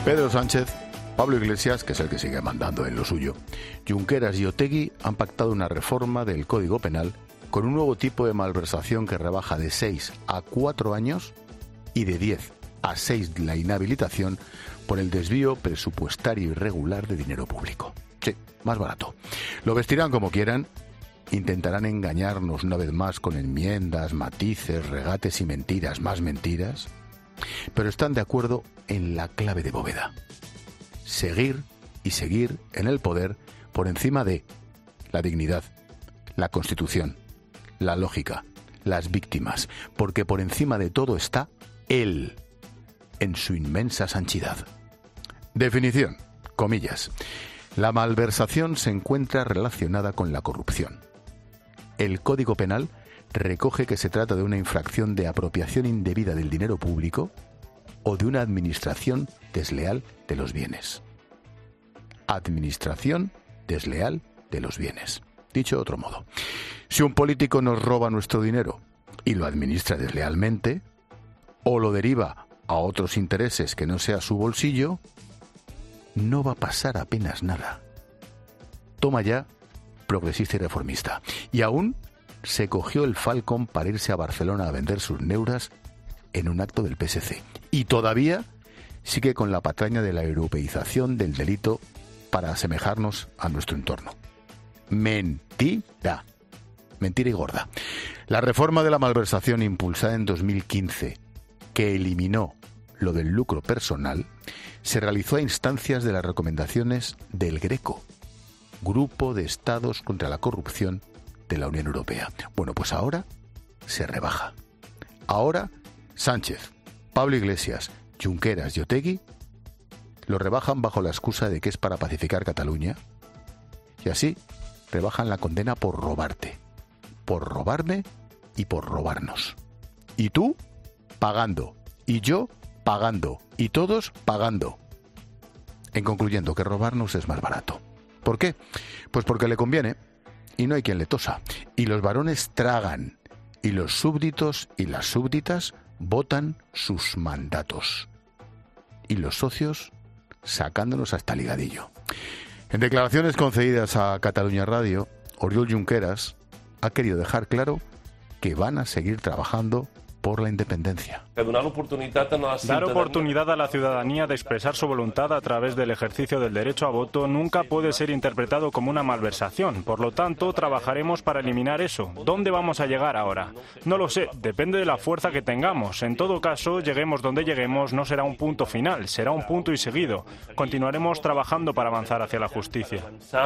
Pedro Sánchez, Pablo Iglesias, que es el que sigue mandando en lo suyo, Junqueras y Otegi han pactado una reforma del Código Penal con un nuevo tipo de malversación que rebaja de 6 a 4 años y de 10 a 6 la inhabilitación por el desvío presupuestario irregular de dinero público. Sí, más barato. Lo vestirán como quieran, intentarán engañarnos una vez más con enmiendas, matices, regates y mentiras, más mentiras, pero están de acuerdo en la clave de bóveda. Seguir y seguir en el poder por encima de la dignidad, la Constitución, la lógica, las víctimas, porque por encima de todo está él, en su inmensa sanchidad. Definición, comillas. La malversación se encuentra relacionada con la corrupción. El Código Penal recoge que se trata de una infracción de apropiación indebida del dinero público o de una administración desleal de los bienes. Administración desleal de los bienes. Dicho de otro modo, si un político nos roba nuestro dinero y lo administra deslealmente, o lo deriva a otros intereses que no sea su bolsillo, no va a pasar apenas nada. Toma ya, progresista y reformista. Y aún se cogió el Falcon para irse a Barcelona a vender sus neuras en un acto del PSC. Y todavía sigue con la patraña de la europeización del delito para asemejarnos a nuestro entorno. Mentira. Mentira y gorda. La reforma de la malversación impulsada en 2015, que eliminó lo del lucro personal, se realizó a instancias de las recomendaciones del GRECO, Grupo de Estados contra la Corrupción de la Unión Europea. Bueno, pues ahora se rebaja. Ahora Sánchez, Pablo Iglesias, Junqueras y Otegi lo rebajan bajo la excusa de que es para pacificar Cataluña, y así rebajan la condena por robarte, por robarme y por robarnos. Y tú pagando, y yo pagando, y todos pagando. En concluyendo, que robarnos es más barato. ¿Por qué? Pues porque le conviene y no hay quien le tosa. Y los varones tragan y los súbditos y las súbditas votan sus mandatos. Y los socios sacándonos hasta el higadillo. En declaraciones concedidas a Catalunya Radio, Oriol Junqueras ha querido dejar claro que van a seguir trabajando por la independencia. Dar oportunidad a la ciudadanía de expresar su voluntad a través del ejercicio del derecho a voto nunca puede ser interpretado como una malversación. Por lo tanto, trabajaremos para eliminar eso. ¿Dónde vamos a llegar ahora? No lo sé, depende de la fuerza que tengamos. En todo caso, lleguemos donde lleguemos, no será un punto final, será un punto y seguido. Continuaremos trabajando para avanzar hacia la justicia.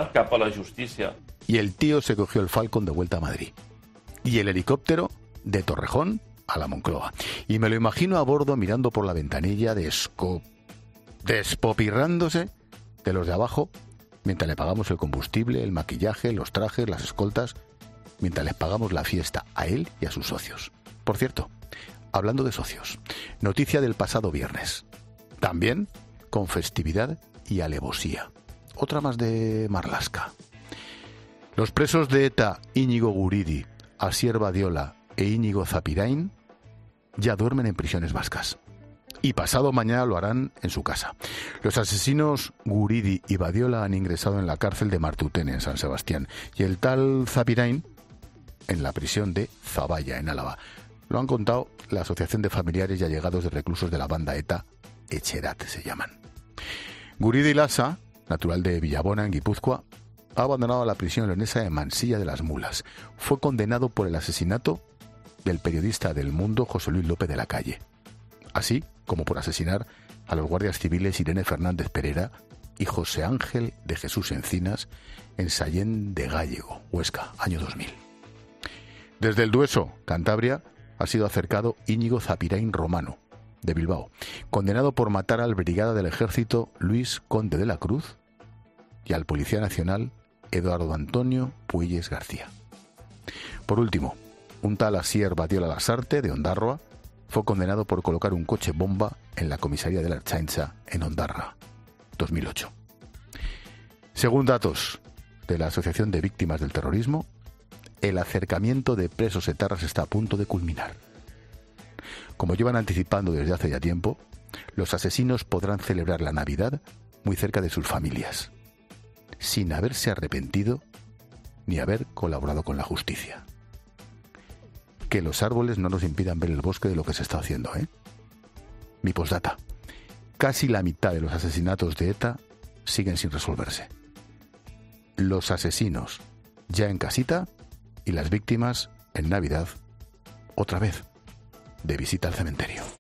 Y el tío se cogió el Falcon de vuelta a Madrid. Y el helicóptero de Torrejón a la Moncloa. Y me lo imagino a bordo mirando por la ventanilla despopirrándose de los de abajo mientras le pagamos el combustible, el maquillaje, los trajes, las escoltas, mientras les pagamos la fiesta a él y a sus socios. Por cierto, hablando de socios, noticia del pasado viernes. También con festividad y alevosía. Otra más de Marlaska. Los presos de ETA Íñigo Guridi, Asier Badiola e Íñigo Zapirain ya duermen en prisiones vascas. Y pasado mañana lo harán en su casa. Los asesinos Guridi y Badiola han ingresado en la cárcel de Martutene, en San Sebastián, y el tal Zapirain en la prisión de Zaballa, en Álava. Lo han contado la Asociación de Familiares y Allegados de Reclusos de la banda ETA, Etxerat se llaman. Guridi Lasa, natural de Villabona, en Guipúzcoa, ha abandonado la prisión leonesa de Mansilla de las Mulas. Fue condenado por el asesinato del periodista del Mundo José Luis López de la Calle, así como por asesinar a los guardias civiles Irene Fernández Pereira y José Ángel de Jesús Encinas en Sallén de Gállego, Huesca, año 2000. Desde el Dueso, Cantabria, ha sido acercado Íñigo Zapirain Romano, de Bilbao, condenado por matar al brigada del ejército Luis Conde de la Cruz y al policía nacional Eduardo Antonio Puelles García. Por último, un tal Asier Badiola Lasarte, de Ondarroa, fue condenado por colocar un coche bomba en la comisaría de la Ertzaintza en Ondarra, 2008. Según datos de la Asociación de Víctimas del Terrorismo, el acercamiento de presos etarras está a punto de culminar. Como llevan anticipando desde hace ya tiempo, Los asesinos podrán celebrar la Navidad muy cerca de sus familias, sin haberse arrepentido ni haber colaborado con la justicia. Que los árboles no nos impidan ver el bosque de lo que se está haciendo, ¿eh? Mi postdata. Casi la mitad de los asesinatos de ETA siguen sin resolverse. Los asesinos ya en casita y las víctimas en Navidad, otra vez, de visita al cementerio.